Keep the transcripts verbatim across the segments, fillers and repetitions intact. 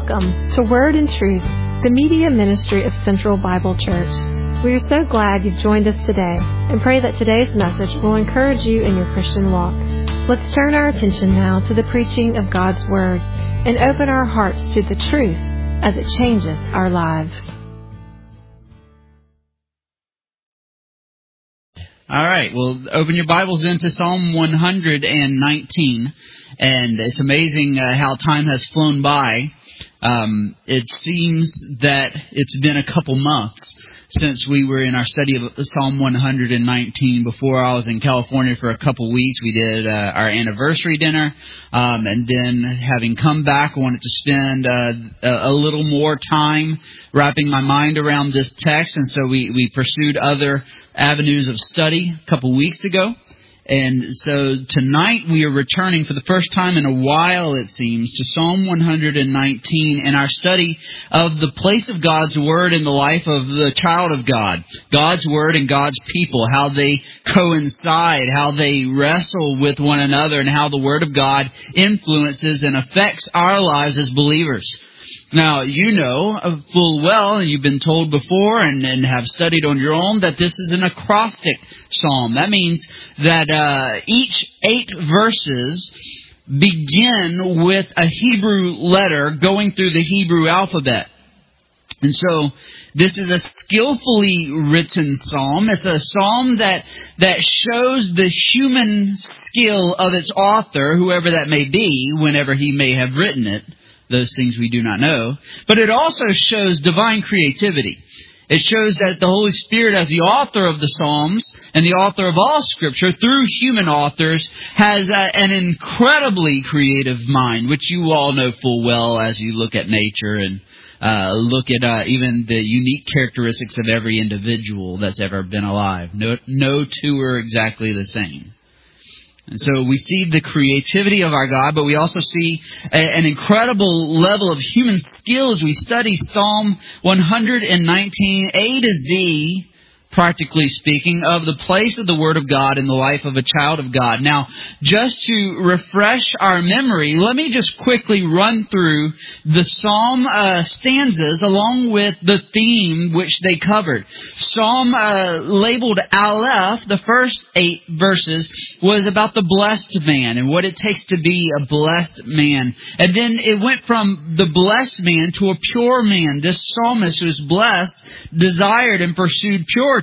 Welcome to Word and Truth, the media ministry of Central Bible Church. We are so glad you've joined us today and pray that today's message will encourage you in your Christian walk. Let's turn our attention now to the preaching of God's Word and open our hearts to the truth as it changes our lives. All right, well, open your Bibles into Psalm one hundred nineteen, and it's amazing uh, how time has flown by. Um, it seems that it's been a couple months since we were in our study of Psalm one hundred nineteen. Before I was in California for a couple weeks, we did uh, our anniversary dinner, um, and then having come back, I wanted to spend uh, a, a little more time wrapping my mind around this text, and so we, we pursued other avenues of study a couple weeks ago. And so tonight we are returning for the first time in a while, it seems, to Psalm one hundred nineteen in our study of the place of God's Word in the life of the child of God. God's Word and God's people, how they coincide, how they wrestle with one another, and how the Word of God influences and affects our lives as believers. Now, you know full well, and you've been told before and, and have studied on your own, that this is an acrostic psalm. That means that uh, each eight verses begin with a Hebrew letter going through the Hebrew alphabet. And so this is a skillfully written psalm. It's a psalm that that shows the human skill of its author, whoever that may be, whenever he may have written it. Those things we do not know. But it also shows divine creativity. It shows that the Holy Spirit, as the author of the Psalms and the author of all Scripture, through human authors, has uh, an incredibly creative mind, which you all know full well as you look at nature and uh, look at uh, even the unique characteristics of every individual that's ever been alive. No, no two are exactly the same. And so we see the creativity of our God, but we also see a, an incredible level of human skill as we study Psalm one hundred nineteen, A to Z, practically speaking, of the place of the Word of God in the life of a child of God. Now, just to refresh our memory, let me just quickly run through the Psalm uh, stanzas along with the theme which they covered. Psalm uh, labeled Aleph, the first eight verses, was about the blessed man and what it takes to be a blessed man. And then it went from the blessed man to a pure man. This psalmist who was blessed desired and pursued purity.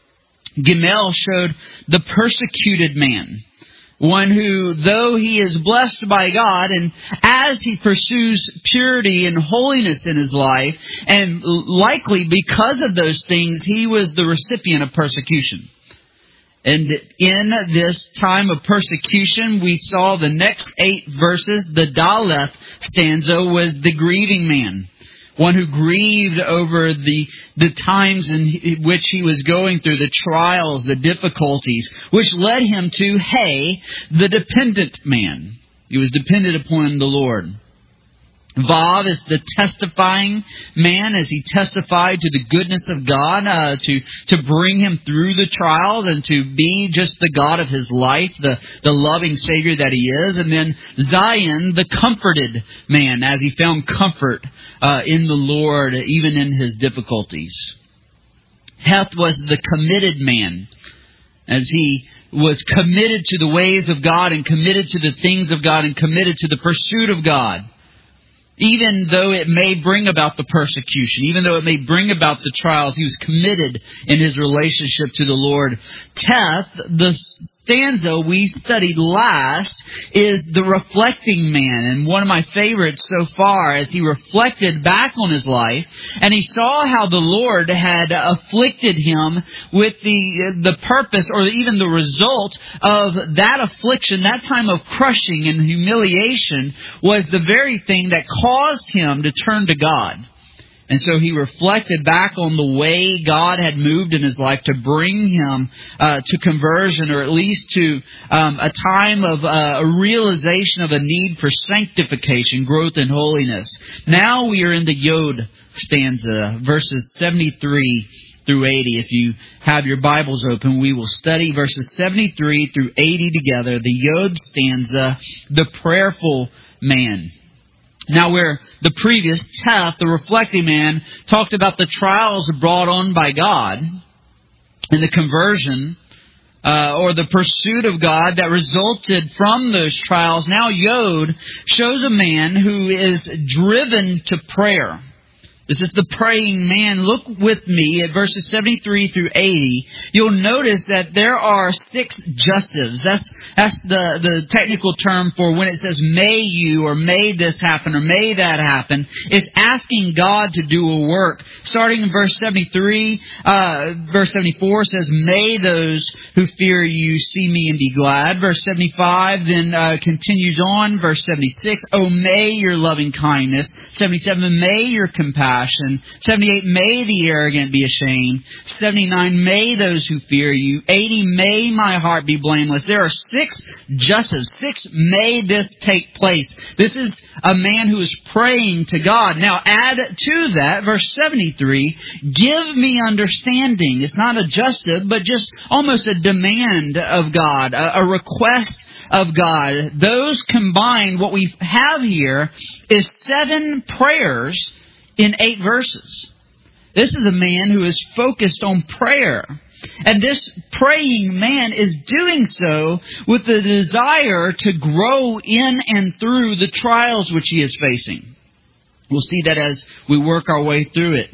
Gimel showed the persecuted man, one who, though he is blessed by God, and as he pursues purity and holiness in his life, and likely because of those things, he was the recipient of persecution. And in this time of persecution, we saw the next eight verses. The Daleth stanza was the grieving man, one who grieved over the the times in which he was going through, the trials, the difficulties, which led him to, hey, the dependent man. He was dependent upon the Lord. Vav is the testifying man, as he testified to the goodness of God, uh, to, to bring him through the trials and to be just the God of his life, the, the loving Savior that he is. And then Zion, the comforted man, as he found comfort uh, in the Lord, even in his difficulties. Heth was the committed man, as he was committed to the ways of God and committed to the things of God and committed to the pursuit of God. Even though it may bring about the persecution, even though it may bring about the trials, he was committed in his relationship to the Lord. Teth, the stanza we studied last, is the reflecting man, and one of my favorites so far, as he reflected back on his life, and he saw how the Lord had afflicted him with the the purpose, or even the result of that affliction, that time of crushing and humiliation, was the very thing that caused him to turn to God. And so he reflected back on the way God had moved in his life to bring him uh, to conversion, or at least to um, a time of uh, a realization of a need for sanctification, growth in holiness. Now we are in the Yod stanza, verses seventy-three through eighty. If you have your Bibles open, we will study verses seventy-three through eighty together. The Yod stanza, the prayerful man. Now, where the previous Teth, the reflecting man, talked about the trials brought on by God and the conversion uh, or the pursuit of God that resulted from those trials, now Yod shows a man who is driven to prayer. This is the praying man. Look with me at verses seventy-three through eighty. You'll notice that there are six justives. That's that's the, the technical term for when it says may you or may this happen or may that happen. It's asking God to do a work. Starting in verse seventy-three, uh, verse seventy-four says, may those who fear you see me and be glad. Verse seventy-five then uh, continues on. Verse seventy-six, oh may your loving kindness. seventy-seven, may your compassion. seventy-eight, may the arrogant be ashamed. seventy-nine, may those who fear you. eighty, may my heart be blameless. There are six justices. Six, may this take place. This is a man who is praying to God. Now add to that, verse seventy-three, give me understanding. It's not a justice, but just almost a demand of God, a, a request of God. Those combined, what we have here is seven prayers in eight verses. This is a man who is focused on prayer. And this praying man is doing so with the desire to grow in and through the trials which he is facing. We'll see that as we work our way through it.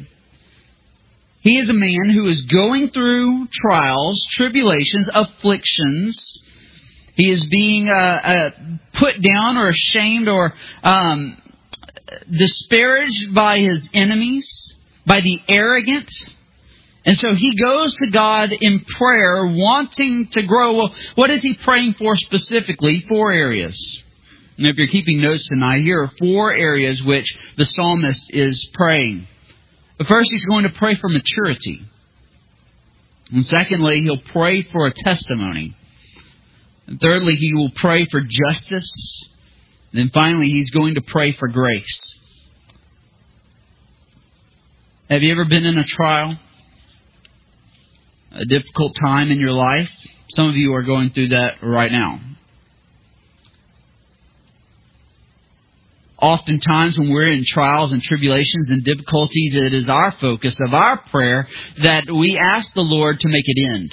He is a man who is going through trials, tribulations, afflictions. He is being uh, uh, put down or ashamed or um, disparaged by his enemies, by the arrogant. And so he goes to God in prayer, wanting to grow. Well, what is he praying for specifically? Four areas. And if you're keeping notes tonight, here are four areas which the psalmist is praying. But first, he's going to pray for maturity. And secondly, he'll pray for a testimony. And thirdly, he will pray for justice. And then finally, he's going to pray for grace. Have you ever been in a trial? A difficult time in your life? Some of you are going through that right now. Oftentimes when we're in trials and tribulations and difficulties, it is our focus of our prayer that we ask the Lord to make it end.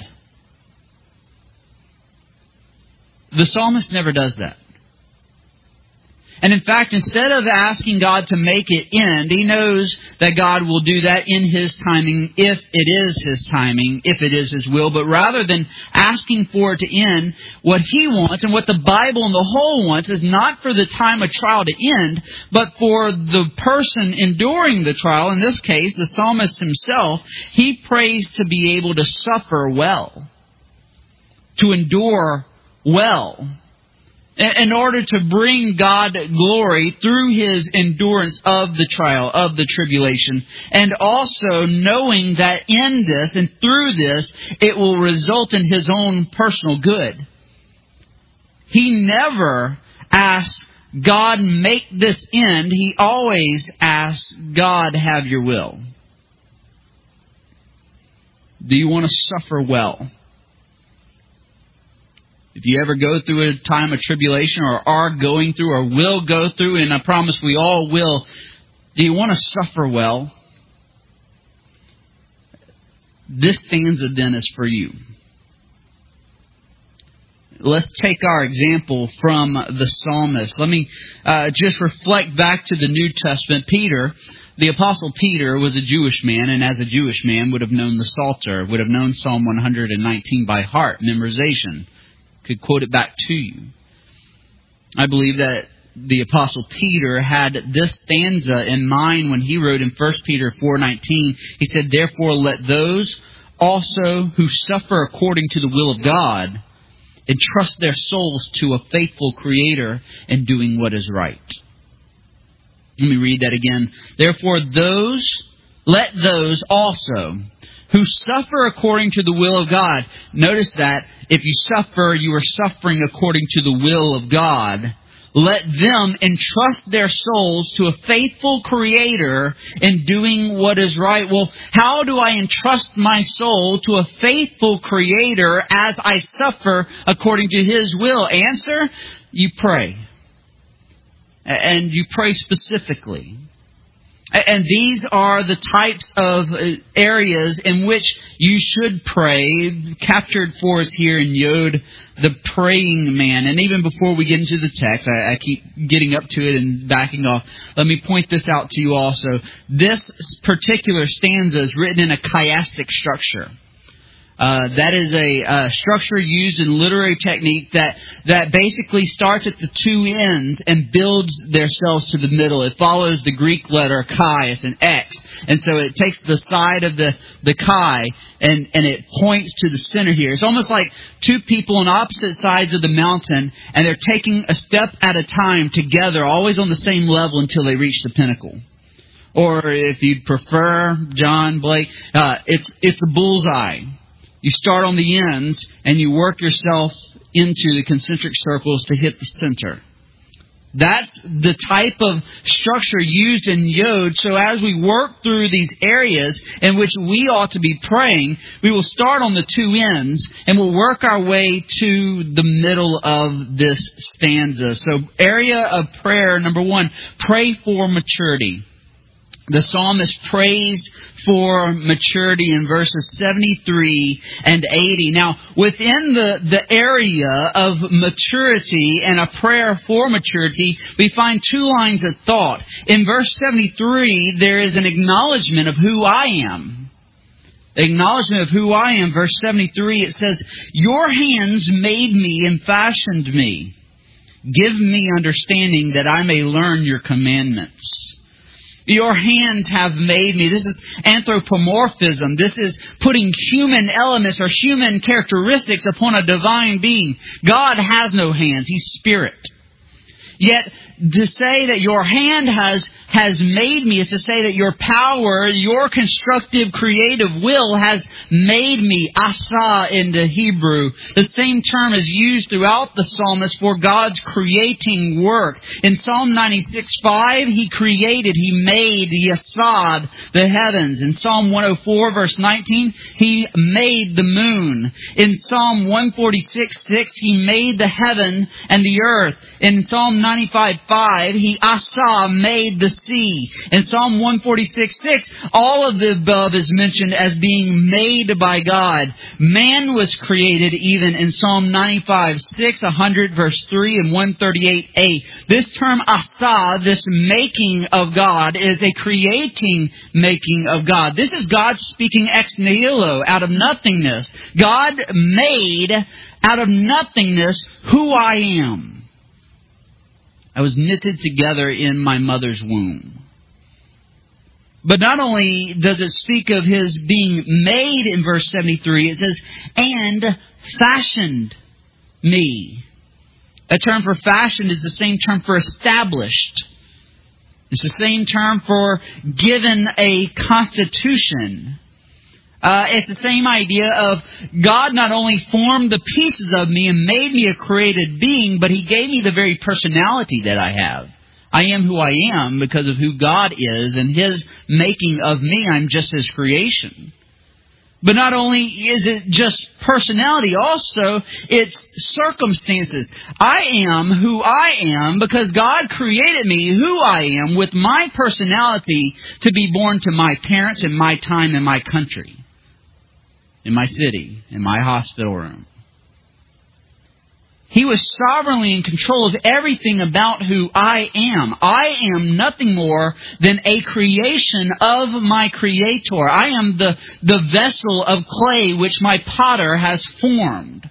The psalmist never does that. And in fact, instead of asking God to make it end, he knows that God will do that in His timing, if it is His timing, if it is His will. But rather than asking for it to end, what he wants and what the Bible and the whole wants is not for the time of trial to end, but for the person enduring the trial, in this case, the psalmist himself, he prays to be able to suffer well, to endure well, in order to bring God glory through his endurance of the trial, of the tribulation. And also knowing that in this and through this, it will result in his own personal good. He never asks, God, make this end. He always asks, God, have your will. Do you want to suffer well? If you ever go through a time of tribulation or are going through or will go through, and I promise we all will, do you want to suffer well? This stanza then is for you. Let's take our example from the psalmist. Let me uh, just reflect back to the New Testament. Peter, the Apostle Peter, was a Jewish man, and as a Jewish man would have known the Psalter, would have known Psalm one hundred nineteen by heart, memorization. Could quote it back to you. I believe that the Apostle Peter had this stanza in mind when he wrote in First Peter four nineteen. He said, therefore let those also who suffer according to the will of God entrust their souls to a faithful Creator in doing what is right. Let me read that again. Therefore those, let those also who suffer according to the will of God. Notice that if you suffer, you are suffering according to the will of God. Let them entrust their souls to a faithful Creator in doing what is right. Well, how do I entrust my soul to a faithful Creator as I suffer according to His will? Answer, you pray. and you pray specifically. And these are the types of areas in which you should pray, captured for us here in Yod, the praying man. And even before we get into the text, I, I keep getting up to it and backing off. Let me point this out to you also. This particular stanza is written in a chiastic structure. Uh, that is a uh, structure used in literary technique that, that basically starts at the two ends and builds themselves to the middle. It follows the Greek letter chi. It's an X. And so it takes the side of the, the chi and, and it points to the center here. It's almost like two people on opposite sides of the mountain, and they're taking a step at a time together, always on the same level until they reach the pinnacle. Or if you prefer, John Blake, uh, it's, it's the bullseye. You start on the ends and you work yourself into the concentric circles to hit the center. That's the type of structure used in Yod. So as we work through these areas in which we ought to be praying, we will start on the two ends and we'll work our way to the middle of this stanza. So area of prayer, number one, pray for maturity. The psalmist prays for maturity in verses seventy-three and eighty. Now, within the, the area of maturity and a prayer for maturity, we find two lines of thought. In verse seventy-three, there is an acknowledgement of who I am. Acknowledgement of who I am. Verse seventy-three, it says, "Your hands made me and fashioned me. Give me understanding that I may learn your commandments." Your hands have made me. This is anthropomorphism. This is putting human elements or human characteristics upon a divine being. God has no hands. He's spirit. Yet to say that your hand has has made me is to say that your power, your constructive, creative will has made me. Asa in the Hebrew. The same term is used throughout the psalmist for God's creating work. In Psalm ninety-six five, He created, He made, Yasad, the heavens. In Psalm one oh four, verse nineteen, He made the moon. In Psalm one forty-six six, He made the heaven and the earth. In Psalm ninety-five five, He Asa made the sea. In Psalm one forty-six six, all of the above is mentioned as being made by God. Man was created even in Psalm ninety-five six, one hundred verse three, and one thirty-eight eight. This term Asa, this making of God, is a creating making of God. This is God speaking ex nihilo, out of nothingness. God made out of nothingness who I am. I was knitted together in my mother's womb. But not only does it speak of His being made in verse seventy-three, it says, and fashioned me. A term for fashioned is the same term for established. It's the same term for given a constitution. Uh, it's the same idea of God not only formed the pieces of me and made me a created being, but He gave me the very personality that I have. I am who I am because of who God is, and His making of me, I'm just His creation. But not only is it just personality, also it's circumstances. I am who I am because God created me who I am with my personality to be born to my parents in my time in my country. In my city, in my hospital room. He was sovereignly in control of everything about who I am. I am nothing more than a creation of my Creator. I am the, the vessel of clay which my potter has formed.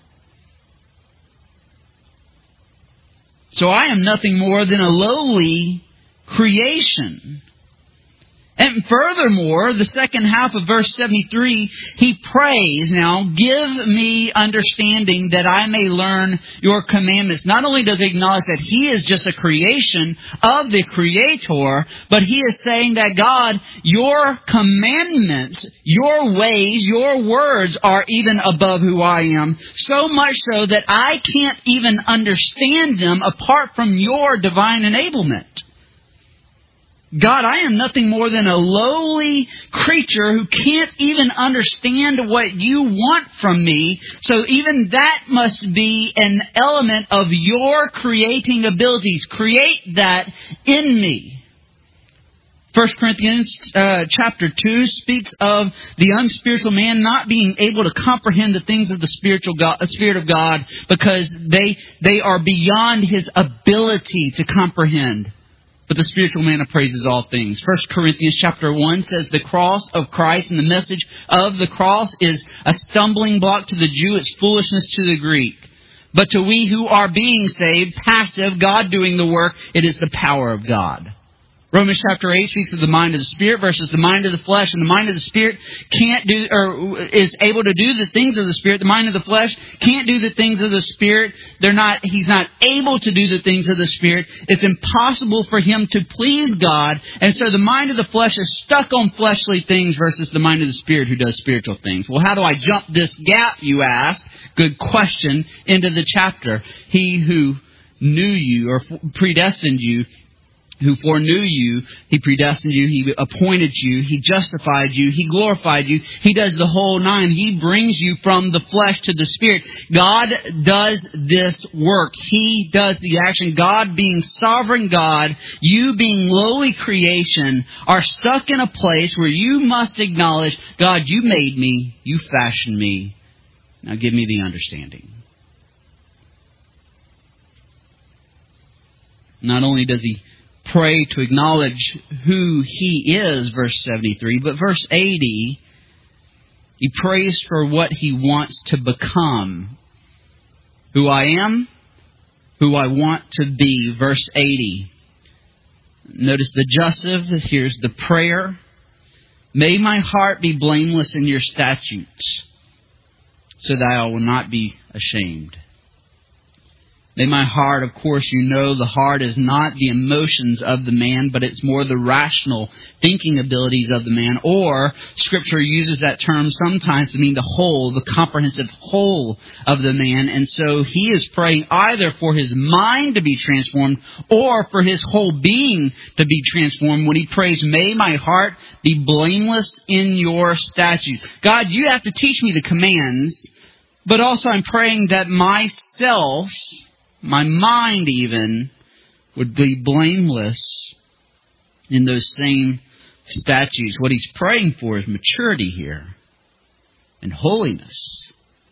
So I am nothing more than a lowly creation. And furthermore, the second half of verse seventy-three, he prays, now, give me understanding that I may learn your commandments. Not only does he acknowledge that he is just a creation of the Creator, but he is saying that God, your commandments, your ways, your words are even above who I am. So much so that I can't even understand them apart from your divine enablement. God, I am nothing more than a lowly creature who can't even understand what you want from me. So even that must be an element of your creating abilities. Create that in me. First Corinthians uh, chapter two speaks of the unspiritual man not being able to comprehend the things of the spiritual God, uh, Spirit of God because they they are beyond his ability to comprehend. But the spiritual man appraises all things. First Corinthians chapter one says the cross of Christ and the message of the cross is a stumbling block to the Jew. It's foolishness to the Greek. But to we who are being saved, passive, God doing the work, it is the power of God. Romans chapter eight speaks of the mind of the Spirit versus the mind of the flesh. And the mind of the Spirit can't do, or is able to do the things of the Spirit. The mind of the flesh can't do the things of the Spirit. They're not, he's not able to do the things of the Spirit. It's impossible for him to please God. And so the mind of the flesh is stuck on fleshly things versus the mind of the Spirit who does spiritual things. Well, how do I jump this gap, you ask? Good question. Into the chapter. He who knew you or predestined you, who foreknew you, he predestined you, he appointed you, he justified you, he glorified you. He does the whole nine. He brings you from the flesh to the Spirit. God does this work. He does the action. God being sovereign God, you being lowly creation, are stuck in a place where you must acknowledge, God, you made me, you fashioned me. Now give me the understanding. Not only does he pray to acknowledge who he is, verse seventy-three, but verse eighty, he prays for what he wants to become. Who I am, who I want to be, verse eighty. Notice the jussive, here's the prayer. May my heart be blameless in your statutes, so that I will not be ashamed. May my heart, of course, you know, the heart is not the emotions of the man, but it's more the rational thinking abilities of the man. Or, Scripture uses that term sometimes to mean the whole, the comprehensive whole of the man. And so he is praying either for his mind to be transformed or for his whole being to be transformed when he prays, may my heart be blameless in your statutes. God, you have to teach me the commands, but also I'm praying that myself, my mind even, would be blameless in those same statutes. What he's praying for is maturity here and holiness.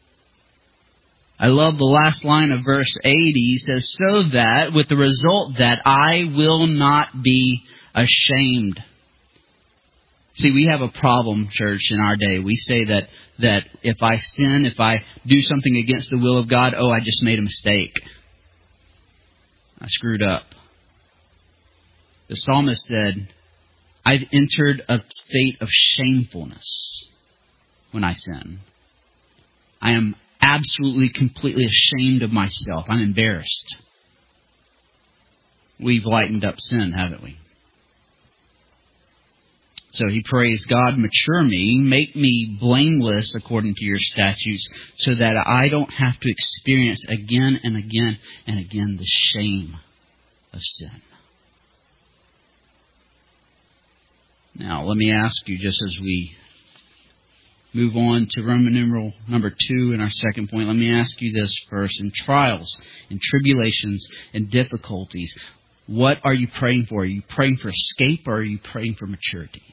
I love the last line of verse eighty. He says, so that, with the result that I will not be ashamed. See, we have a problem, church, in our day. We say that, that if I sin, if I do something against the will of God, oh, I just made a mistake. I screwed up. The psalmist said, I've entered a state of shamefulness when I sin. I am absolutely, completely ashamed of myself. I'm embarrassed. We've lightened up sin, haven't we? So he prays, God, mature me, make me blameless according to your statutes, so that I don't have to experience again and again and again the shame of sin. Now, let me ask you, just as we move on to Roman numeral number two in our second point, let me ask you this first. In trials, in tribulations, in difficulties, what are you praying for? Are you praying for escape or are you praying for maturity?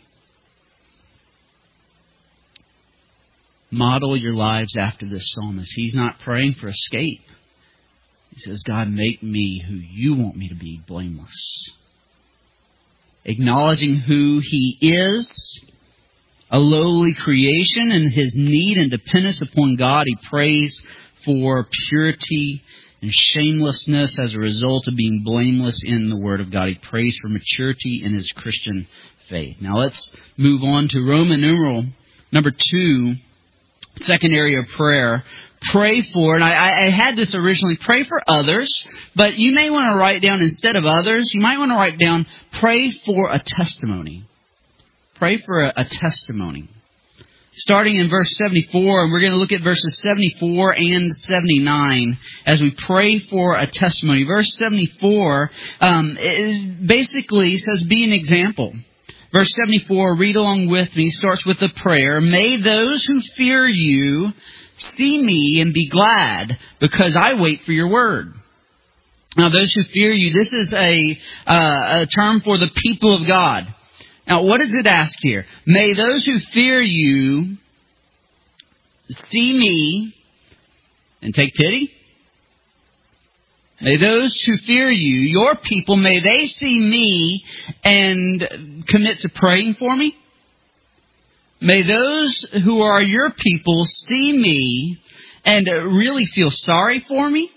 Model your lives after this psalmist. He's not praying for escape. He says, God, make me who you want me to be, blameless. Acknowledging who he is, a lowly creation, and his need and dependence upon God, he prays for purity and shamelessness as a result of being blameless in the Word of God. He prays for maturity in his Christian faith. Now let's move on to Roman numeral number two. Second area of prayer, pray for, and I, I had this originally, pray for others, but you may want to write down, instead of others, you might want to write down, pray for a testimony. Pray for a, a testimony. starting in verse seventy-four, and we're going to look at verses seventy-four and seventy-nine as we pray for a testimony. Verse seventy-four um, is basically says, be an example. Verse seventy-four, read along with me, starts with a prayer. May those who fear you see me and be glad, because I wait for your word. Now, those who fear you, this is a, uh, a term for the people of God. Now, what does it ask here? May those who fear you see me and take pity. May those who fear you, your people, may they see me and commit to praying for me. May those who are your people see me and really feel sorry for me.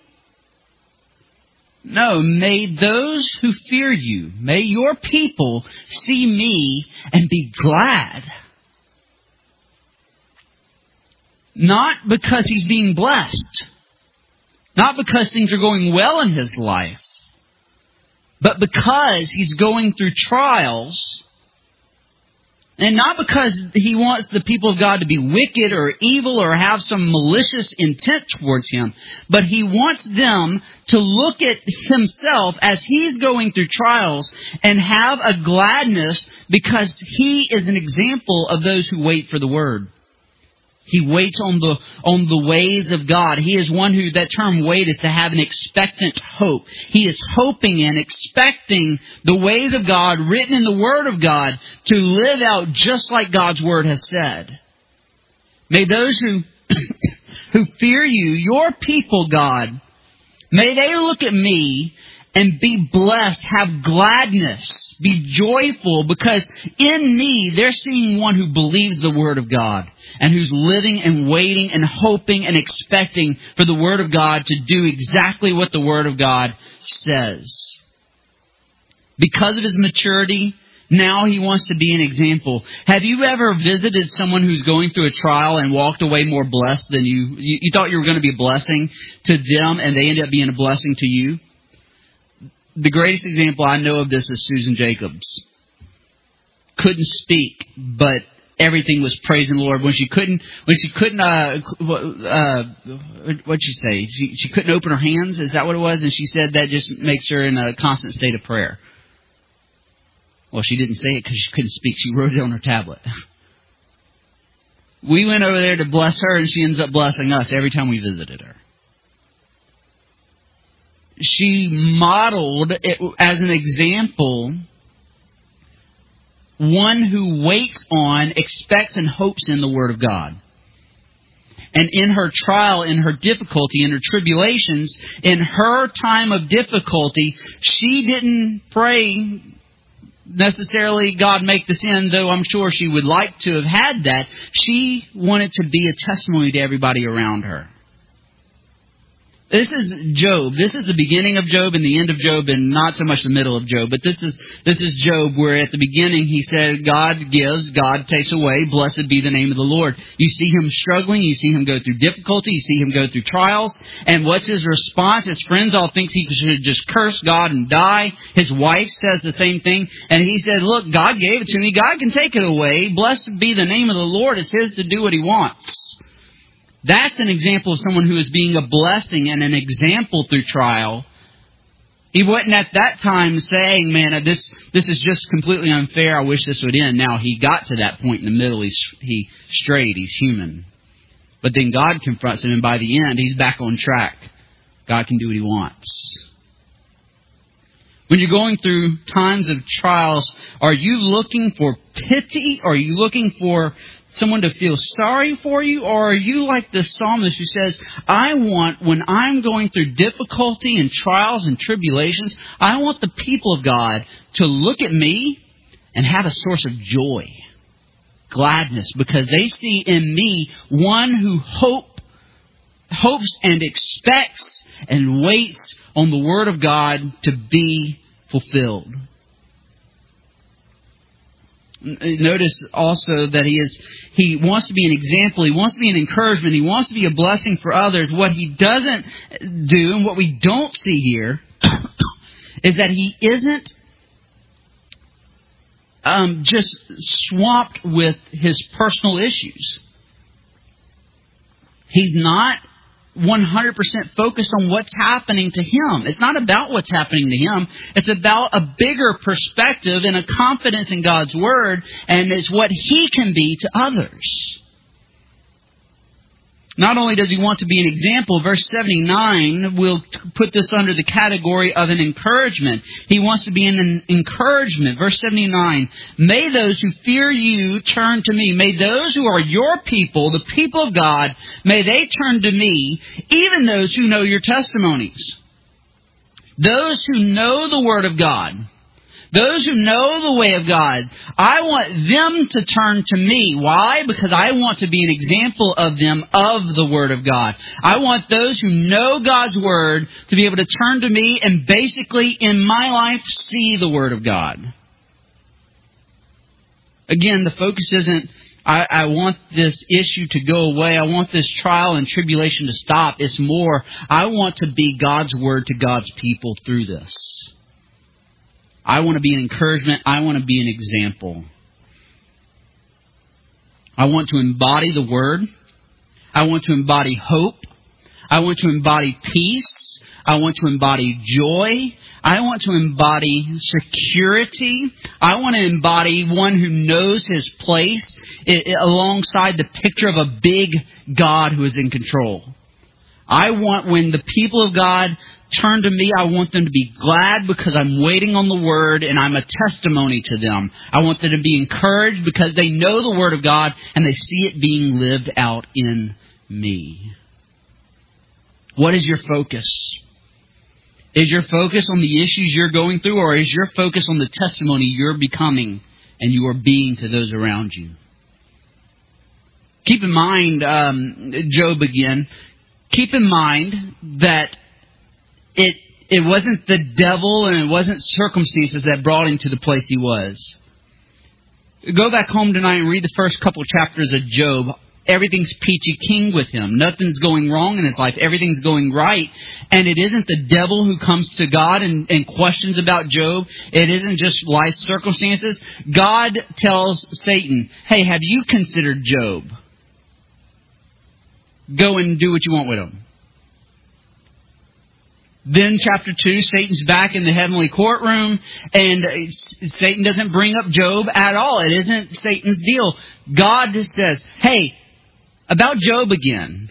No, may those who fear you, may your people see me and be glad. Not because he's being blessed. Not because things are going well in his life. But because he's going through trials. And not because he wants the people of God to be wicked or evil or have some malicious intent towards him. But he wants them to look at himself as he's going through trials and have a gladness because he is an example of those who wait for the word. He waits on the on the ways of God. He is one who, that term wait is to have an expectant hope. He is hoping and expecting the ways of God written in the Word of God to live out just like God's Word has said. May those who who fear you, your people, God, may they look at me and be blessed, have gladness, be joyful, because in me they're seeing one who believes the Word of God and who's living and waiting and hoping and expecting for the Word of God to do exactly what the Word of God says. Because of his maturity, now he wants to be an example. Have you ever visited someone who's going through a trial and walked away more blessed than you? You, you thought you were going to be a blessing to them and they ended up being a blessing to you? The greatest example I know of this is Susan Jacobs. Couldn't speak, but everything was praising the Lord. When she couldn't, when she couldn't, uh, uh, what'd she say? She, she couldn't open her hands. Is that what it was? And she said that just makes her in a constant state of prayer. Well, she didn't say it because she couldn't speak. She wrote it on her tablet. We went over there to bless her, and she ends up blessing us every time we visited her. She modeled it as an example, one who waits on, expects and hopes in the Word of God. And in her trial, in her difficulty, in her tribulations, in her time of difficulty, she didn't pray necessarily, God, make this end, though I'm sure she would like to have had that. She wanted to be a testimony to everybody around her. This is Job. This is the beginning of Job and the end of Job, and not so much the middle of Job. But this is this is Job, where at the beginning he said, God gives, God takes away, blessed be the name of the Lord. You see him struggling, you see him go through difficulty, you see him go through trials. And what's his response? His friends all think he should just curse God and die. His wife says the same thing. And he said, look, God gave it to me. God can take it away. Blessed be the name of the Lord. It's his to do what he wants. That's an example of someone who is being a blessing and an example through trial. He wasn't at that time saying, man, this this is just completely unfair. I wish this would end. Now, he got to that point in the middle. He's, he strayed. He's human. But then God confronts him, and by the end, he's back on track. God can do what he wants. When you're going through times of trials, are you looking for pity? Are you looking for someone to feel sorry for you? Or are you like the psalmist who says, I want, when I'm going through difficulty and trials and tribulations, I want the people of God to look at me and have a source of joy, gladness, because they see in me one who hope, hopes and expects and waits on the Word of God to be fulfilled. Notice also that he is he wants to be an example. He wants to be an encouragement. He wants to be a blessing for others. What he doesn't do, and what we don't see here, is that he isn't um, just swamped with his personal issues. He's not one hundred percent focused on what's happening to him. It's not about what's happening to him. It's about a bigger perspective and a confidence in God's Word, and it's what he can be to others. Not only does he want to be an example, verse seventy-nine will put this under the category of an encouragement. He wants to be an encouragement. Verse seventy-nine, may those who fear you turn to me. May those who are your people, the people of God, may they turn to me, even those who know your testimonies. Those who know the Word of God. Those who know the way of God, I want them to turn to me. Why? Because I want to be an example of them of the Word of God. I want those who know God's Word to be able to turn to me and basically in my life see the Word of God. Again, the focus isn't, I, I want this issue to go away. I want this trial and tribulation to stop. It's more, I want to be God's Word to God's people through this. I want to be an encouragement. I want to be an example. I want to embody the Word. I want to embody hope. I want to embody peace. I want to embody joy. I want to embody security. I want to embody one who knows his place it, it, alongside the picture of a big God who is in control. I want when the people of God turn to me, I want them to be glad because I'm waiting on the Word and I'm a testimony to them. I want them to be encouraged because they know the Word of God and they see it being lived out in me. What is your focus? Is your focus on the issues you're going through, or is your focus on the testimony you're becoming and you are being to those around you? Keep in mind, um, Job again, keep in mind that It it wasn't the devil and it wasn't circumstances that brought him to the place he was. Go back home tonight and read the first couple chapters of Job. Everything's peachy keen with him. Nothing's going wrong in his life. Everything's going right. And it isn't the devil who comes to God and, and questions about Job. It isn't just life circumstances. God tells Satan, hey, have you considered Job? Go and do what you want with him. Then chapter two, Satan's back in the heavenly courtroom, and Satan doesn't bring up Job at all. It isn't Satan's deal. God says, hey, about Job again.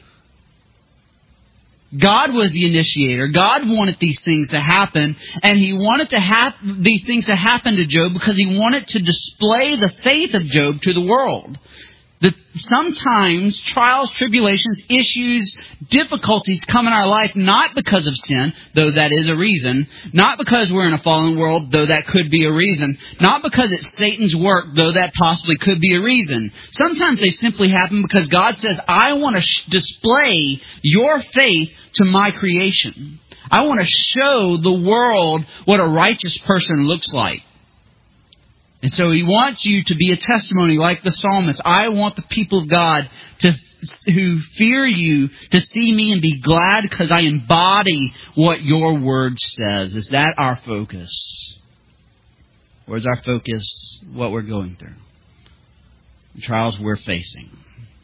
God was the initiator. God wanted these things to happen, and He wanted to have these things to happen to Job because He wanted to display the faith of Job to the world. That sometimes trials, tribulations, issues, difficulties come in our life not because of sin, though that is a reason. Not because we're in a fallen world, though that could be a reason. Not because it's Satan's work, though that possibly could be a reason. Sometimes they simply happen because God says, I want to sh- display your faith to my creation. I want to show the world what a righteous person looks like. And so He wants you to be a testimony like the psalmist. I want the people of God to who fear you to see me and be glad because I embody what your word says. Is that our focus? Or is our focus what we're going through? The trials we're facing.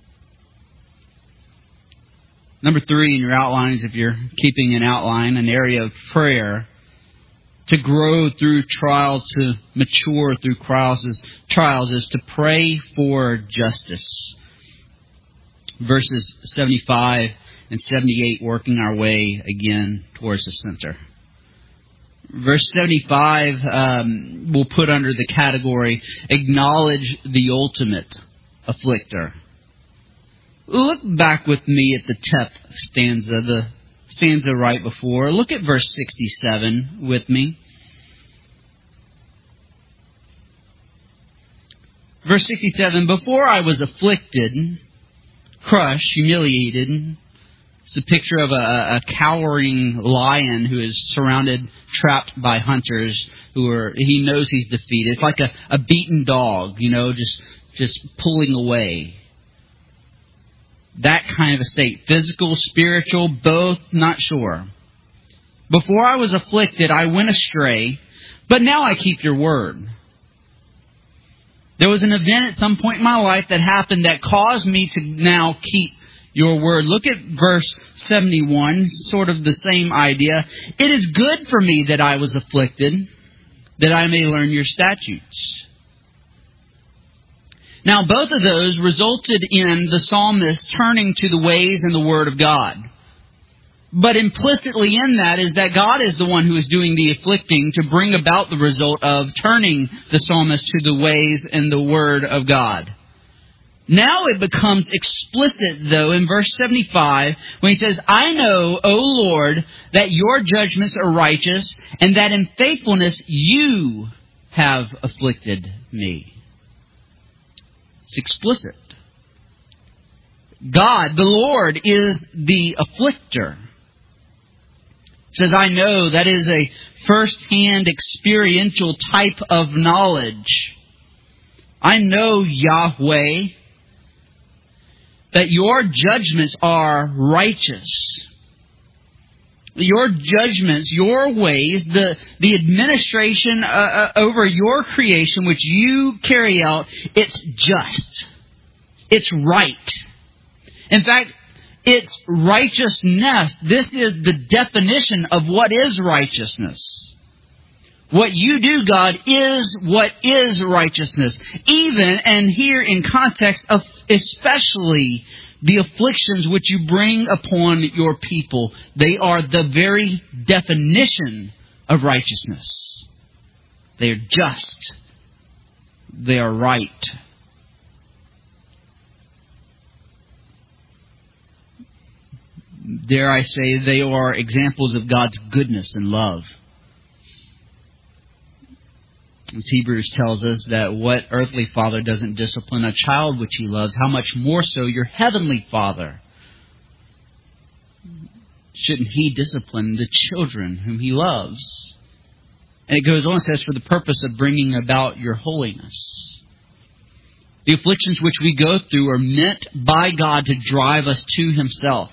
Number three in your outlines, if you're keeping an outline, an area of prayer. To grow through trials, to mature through trials is, trials is to pray for justice. Verses seventy-five and seventy-eight working our way again towards the center. Verse seventy-five um, we'll put under the category, acknowledge the ultimate afflictor. Look back with me at the tenth stanza, the stanza right before. Look at verse sixty-seven with me. Verse sixty-seven, before I was afflicted, crushed, humiliated. It's a picture of a, a cowering lion who is surrounded, trapped by hunters who are, he knows he's defeated. It's like a, a beaten dog, you know, just just pulling away. That kind of a state. Physical, spiritual, both, not sure. Before I was afflicted, I went astray, but now I keep your word. There was an event at some point in my life that happened that caused me to now keep your word. Look at verse seventy-one, sort of the same idea. It is good for me that I was afflicted, that I may learn your statutes. Now, both of those resulted in the psalmist turning to the ways and the word of God. But implicitly in that is that God is the one who is doing the afflicting to bring about the result of turning the psalmist to the ways and the word of God. Now it becomes explicit, though, in verse seventy-five, when he says, I know, O Lord, that your judgments are righteous, and that in faithfulness you have afflicted me. It's explicit. God, the Lord, is the afflictor. It says, I know, that is a first-hand experiential type of knowledge. I know, Yahweh, that your judgments are righteous. Your judgments, your ways, the, the administration uh, uh, over your creation which you carry out, it's just. It's right. In fact, it's righteousness. This is the definition of what is righteousness. What you do, God, is what is righteousness. Even, and here in context of especially the afflictions which you bring upon your people. They are the very definition of righteousness. They are just. They are right. Dare I say, they are examples of God's goodness and love. As Hebrews tells us that what earthly father doesn't discipline a child which he loves, how much more so your heavenly Father? Shouldn't he discipline the children whom he loves? And it goes on and says, for the purpose of bringing about your holiness. The afflictions which we go through are meant by God to drive us to himself.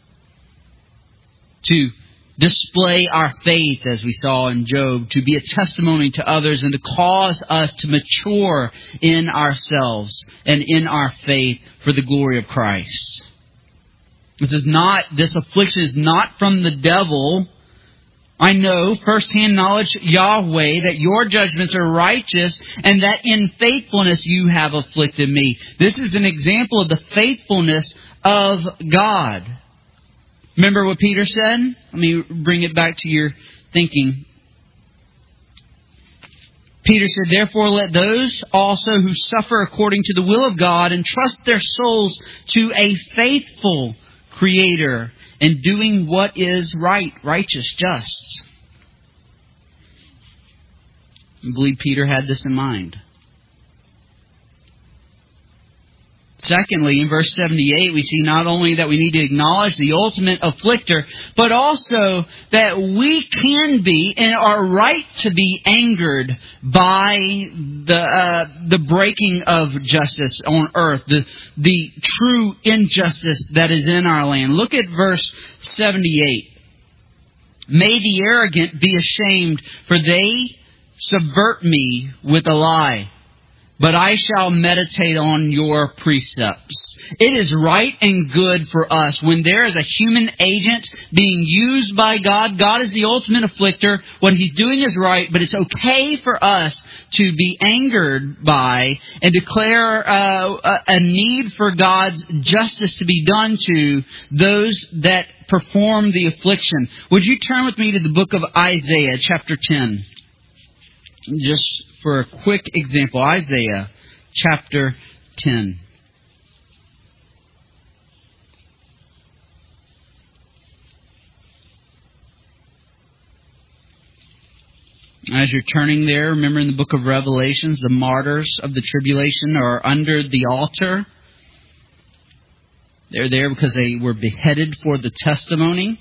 To display our faith, as we saw in Job, to be a testimony to others and to cause us to mature in ourselves and in our faith for the glory of Christ. This is not, this affliction is not from the devil. I know, first-hand knowledge, Yahweh, that your judgments are righteous and that in faithfulness you have afflicted me. This is an example of the faithfulness of God. Remember what Peter said? Let me bring it back to your thinking. Peter said, therefore let those also who suffer according to the will of God entrust their souls to a faithful Creator in doing what is right, righteous, just. I believe Peter had this in mind. Secondly, in verse seventy-eight, we see not only that we need to acknowledge the ultimate afflictor, but also that we can be and are right to be angered by the uh, the breaking of justice on earth, the the true injustice that is in our land. Look at verse seventy-eight. May the arrogant be ashamed, for they subvert me with a lie. But I shall meditate on your precepts. It is right and good for us when there is a human agent being used by God. God is the ultimate afflictor. What he's doing is right, but it's okay for us to be angered by and declare uh, a need for God's justice to be done to those that perform the affliction. Would you turn with me to the book of Isaiah, chapter ten? Just for a quick example, Isaiah chapter ten. As you're turning there, remember in the book of Revelations, the martyrs of the tribulation are under the altar. They're there because they were beheaded for the testimony.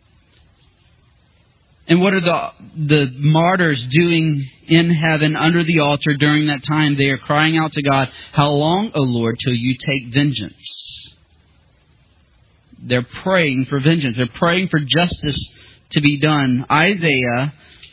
And what are the the martyrs doing in heaven under the altar during that time? They are crying out to God, how long, O Lord, till you take vengeance? They're praying for vengeance. They're praying for justice to be done. Isaiah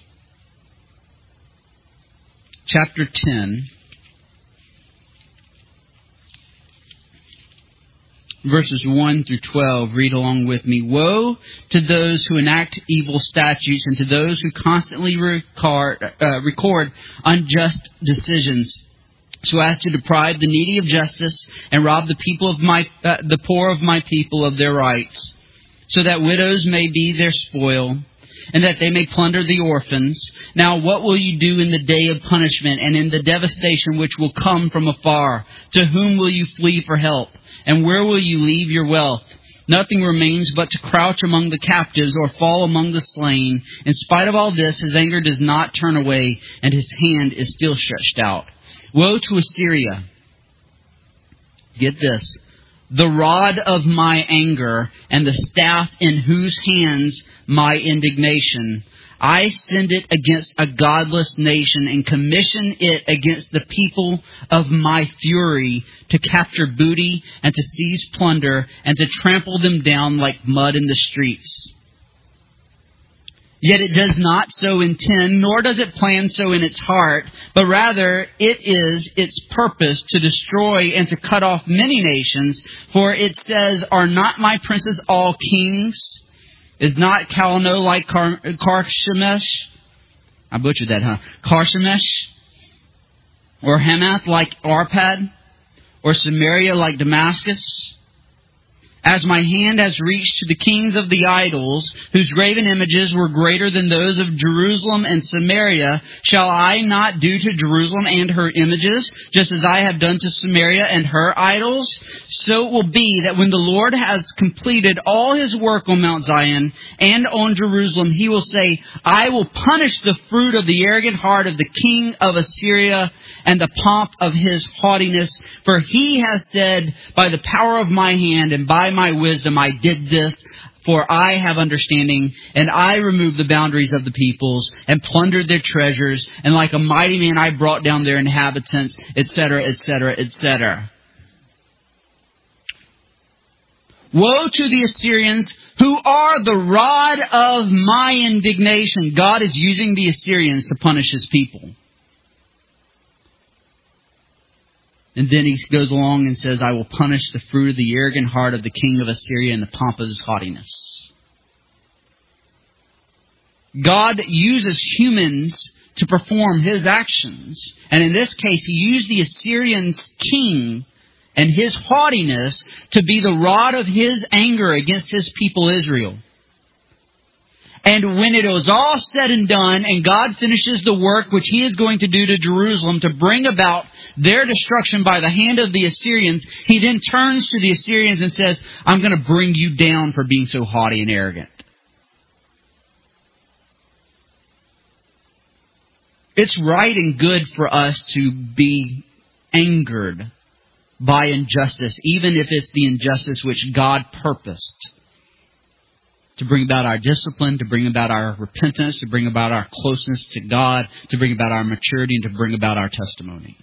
chapter ten, verses one through twelve. Read along with me. Woe to those who enact evil statutes and to those who constantly record, uh, record unjust decisions, so as to deprive the needy of justice and rob the people of my, uh, the poor of my people of their rights, so that widows may be their spoil, and that they may plunder the orphans. Now what will you do in the day of punishment and in the devastation which will come from afar? To whom will you flee for help? And where will you leave your wealth? Nothing remains but to crouch among the captives or fall among the slain. In spite of all this, his anger does not turn away, and his hand is still stretched out. Woe to Assyria! Get this. The rod of my anger and the staff in whose hands my indignation. I send it against a godless nation and commission it against the people of my fury to capture booty and to seize plunder and to trample them down like mud in the streets. Yet it does not so intend, nor does it plan so in its heart, but rather it is its purpose to destroy and to cut off many nations. For it says, are not my princes all kings? Is not Calno like Car- Karshemish? I butchered that, huh? Karshemish? Or Hamath like Arpad? Or Samaria like Damascus? As my hand has reached to the kings of the idols, whose graven images were greater than those of Jerusalem and Samaria, shall I not do to Jerusalem and her images, just as I have done to Samaria and her idols? So it will be that when the Lord has completed all his work on Mount Zion and on Jerusalem, he will say, I will punish the fruit of the arrogant heart of the king of Assyria and the pomp of his haughtiness, for he has said, by the power of my hand and by my wisdom I did this, for I have understanding, and I removed the boundaries of the peoples and plundered their treasures, and like a mighty man I brought down their inhabitants, et cetera, et cetera, et cetera. Woe to the Assyrians who are the rod of my indignation. God is using the Assyrians to punish his people. And then he goes along and says, I will punish the fruit of the arrogant heart of the king of Assyria and the pomp of his haughtiness. God uses humans to perform his actions. And in this case, he used the Assyrian king and his haughtiness to be the rod of his anger against his people Israel. And when it was all said and done, and God finishes the work which he is going to do to Jerusalem to bring about their destruction by the hand of the Assyrians, he then turns to the Assyrians and says, I'm going to bring you down for being so haughty and arrogant. It's right and good for us to be angered by injustice, even if it's the injustice which God purposed to bring about our discipline, to bring about our repentance, to bring about our closeness to God, to bring about our maturity, and to bring about our testimony.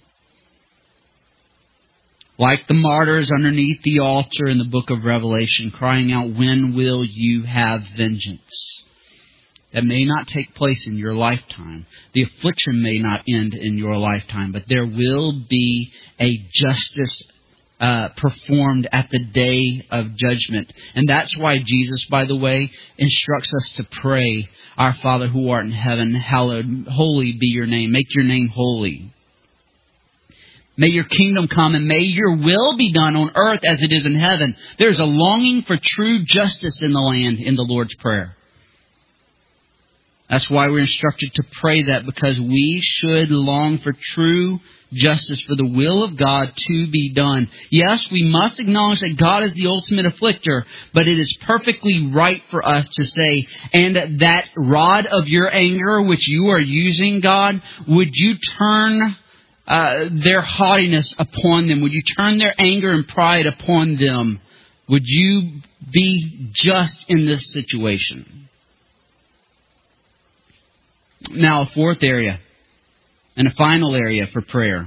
Like the martyrs underneath the altar in the book of Revelation, crying out, when will you have vengeance? That may not take place in your lifetime. The affliction may not end in your lifetime, but there will be a justice Uh, performed at the day of judgment. And that's why Jesus, by the way, instructs us to pray, Our Father who art in heaven, hallowed, holy be your name. Make your name holy. May your kingdom come and may your will be done on earth as it is in heaven. There's a longing for true justice in the land in the Lord's Prayer. That's why we're instructed to pray that, because we should long for true justice, for the will of God to be done. Yes, we must acknowledge that God is the ultimate afflictor, but it is perfectly right for us to say, and that rod of your anger which you are using, God, would you turn uh, their haughtiness upon them? Would you turn their anger and pride upon them? Would you be just in this situation? Now, a fourth area. And a final area for prayer.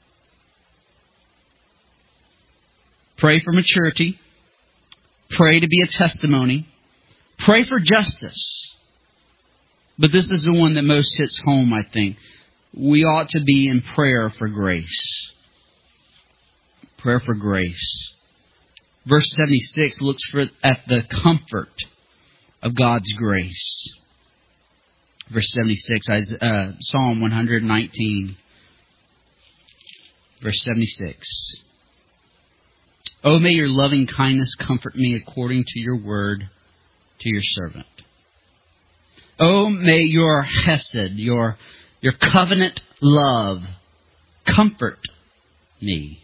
Pray for maturity. Pray to be a testimony. Pray for justice. But this is the one that most hits home, I think. We ought to be in prayer for grace. Prayer for grace. verse seventy-six looks for at the comfort of God's grace. Verse seventy-six, uh, Psalm one nineteen, verse seventy-six. Oh, may your loving kindness comfort me according to your word to your servant. Oh, may your chesed, your, your covenant love, comfort me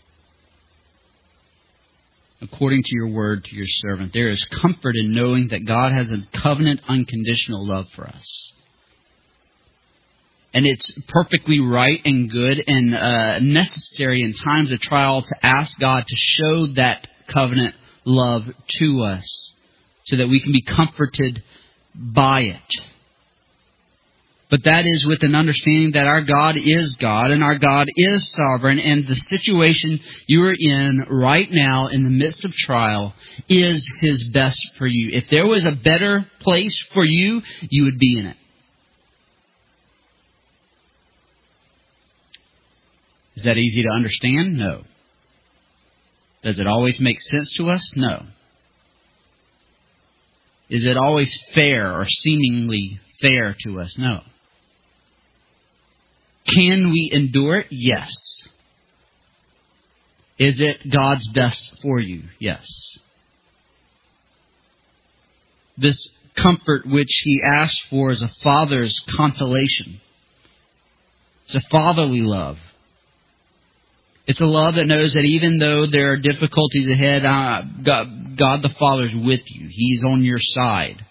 according to your word to your servant. There is comfort in knowing that God has a covenant, unconditional love for us. And it's perfectly right and good and uh, necessary in times of trial to ask God to show that covenant love to us so that we can be comforted by it. But that is with an understanding that our God is God and our God is sovereign, and the situation you are in right now in the midst of trial is His best for you. If there was a better place for you, you would be in it. Is that easy to understand? No. Does it always make sense to us? No. Is it always fair or seemingly fair to us? No. Can we endure it? Yes. Is it God's best for you? Yes. This comfort which He asks for is a father's consolation. It's a fatherly love. It's a love that knows that even though there are difficulties ahead, uh, God, God the Father is with you. He's on your side.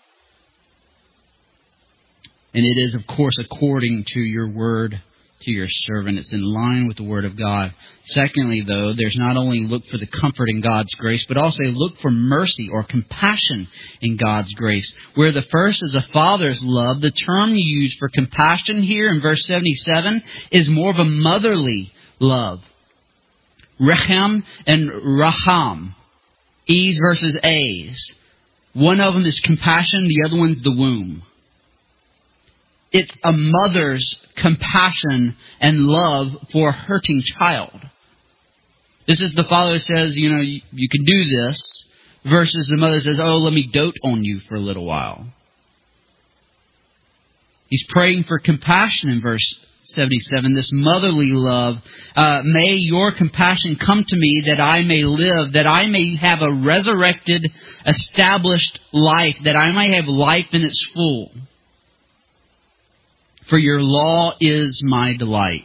And it is, of course, according to your word to your servant. It's in line with the Word of God. Secondly, though, there's not only look for the comfort in God's grace, but also look for mercy or compassion in God's grace. Where the first is a father's love, the term used for compassion here in verse seventy-seven is more of a motherly love. Rechem and Raham. E's versus A's. One of them is compassion, the other one's the womb. It's a mother's compassion and love for a hurting child. This is the father who says, you know, you, you can do this, versus the mother says, oh, let me dote on you for a little while. He's praying for compassion in verse seventy-seven, this motherly love. Uh, may your compassion come to me that I may live, that I may have a resurrected, established life, that I may have life in its full. For your law is my delight.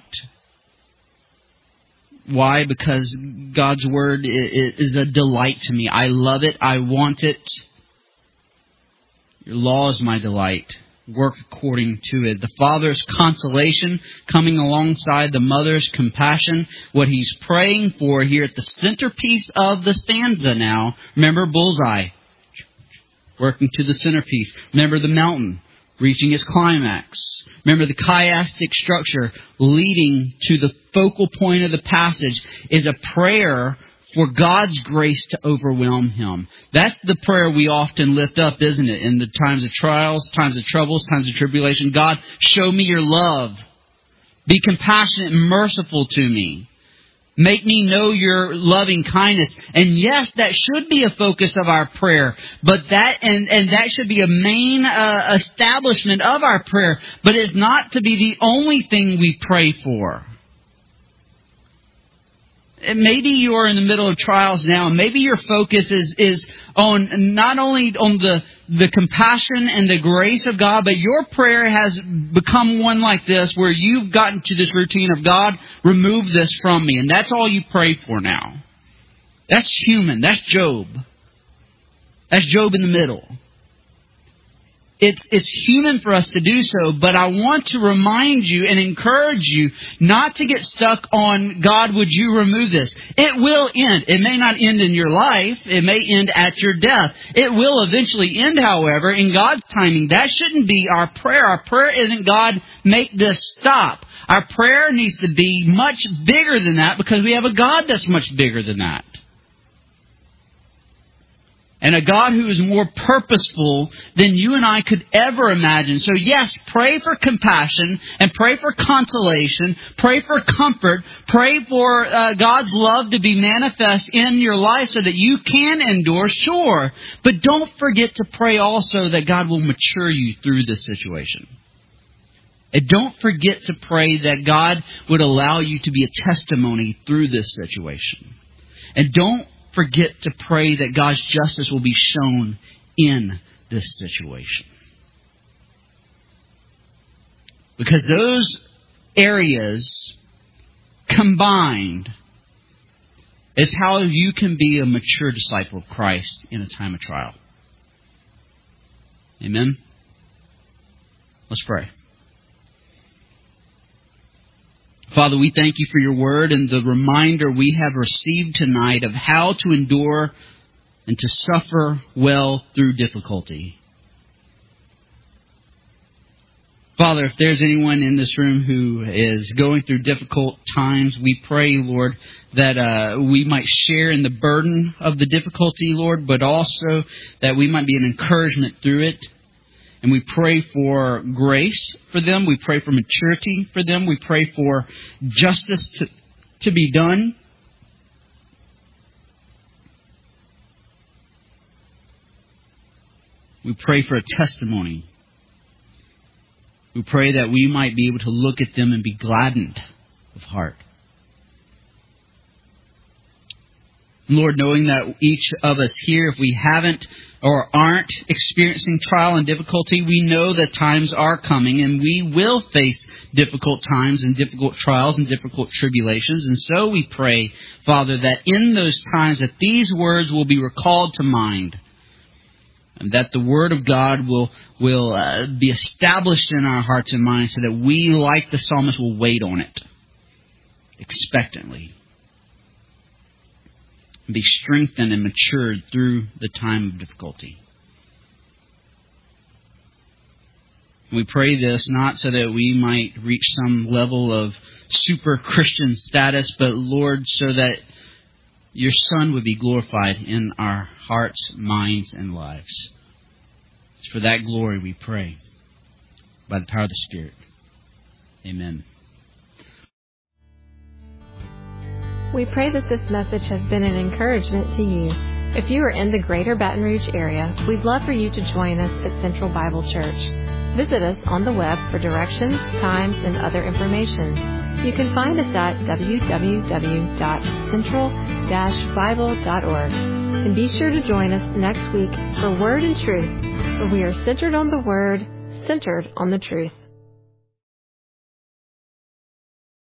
Why? Because God's Word is a delight to me. I love it. I want it. Your law is my delight. Work according to it. The father's consolation coming alongside the mother's compassion. What he's praying for here at the centerpiece of the stanza now. Remember bullseye. Working to the centerpiece. Remember the mountain. Reaching its climax. Remember the chiastic structure leading to the focal point of the passage is a prayer for God's grace to overwhelm him. That's the prayer we often lift up, isn't it? In the times of trials, times of troubles, times of tribulation. God, show me your love. Be compassionate and merciful to me. Make me know your loving kindness. And yes, that should be a focus of our prayer. But that and, and that should be a main uh, establishment of our prayer. But it's not to be the only thing we pray for. Maybe you are in the middle of trials now. Maybe your focus is, is on not only on the, the compassion and the grace of God, but your prayer has become one like this where you've gotten to this routine of God, remove this from me. And that's all you pray for now. That's human. That's Job. That's Job in the middle. It's, it's human for us to do so, but I want to remind you and encourage you not to get stuck on, God, would you remove this? It will end. It may not end in your life. It may end at your death. It will eventually end, however, in God's timing. That shouldn't be our prayer. Our prayer isn't, God, make this stop. Our prayer needs to be much bigger than that because we have a God that's much bigger than that. and a God who is more purposeful than you and I could ever imagine. So yes, pray for compassion and pray for consolation. Pray for comfort. Pray for uh, God's love to be manifest in your life so that you can endure, sure. But don't forget to pray also that God will mature you through this situation. And don't forget to pray that God would allow you to be a testimony through this situation. And don't forget to pray that God's justice will be shown in this situation. Because those areas combined is how you can be a mature disciple of Christ in a time of trial. Amen? Let's pray. Father, we thank you for your word and the reminder we have received tonight of how to endure and to suffer well through difficulty. Father, if there's anyone in this room who is going through difficult times, we pray, Lord, that uh, we might share in the burden of the difficulty, Lord, but also that we might be an encouragement through it. And we pray for grace for them. We pray for maturity for them. We pray for justice to, to be done. We pray for a testimony. We pray that we might be able to look at them and be gladdened of heart. Lord, knowing that each of us here, if we haven't or aren't experiencing trial and difficulty, we know that times are coming and we will face difficult times and difficult trials and difficult tribulations. And so we pray, Father, that in those times that these words will be recalled to mind and that the Word of God will, will uh, be established in our hearts and minds so that we, like the psalmist, will wait on it expectantly. Be strengthened and matured through the time of difficulty. We pray this not so that we might reach some level of super Christian status, but Lord, so that your Son would be glorified in our hearts, minds, and lives. It's for that glory we pray. By the power of the Spirit. Amen. We pray that this message has been an encouragement to you. If you are in the greater Baton Rouge area, we'd love for you to join us at Central Bible Church. Visit us on the web for directions, times, and other information. You can find us at w w w dot central dash bible dot org. And be sure to join us next week for Word and Truth, where we are centered on the Word, centered on the truth.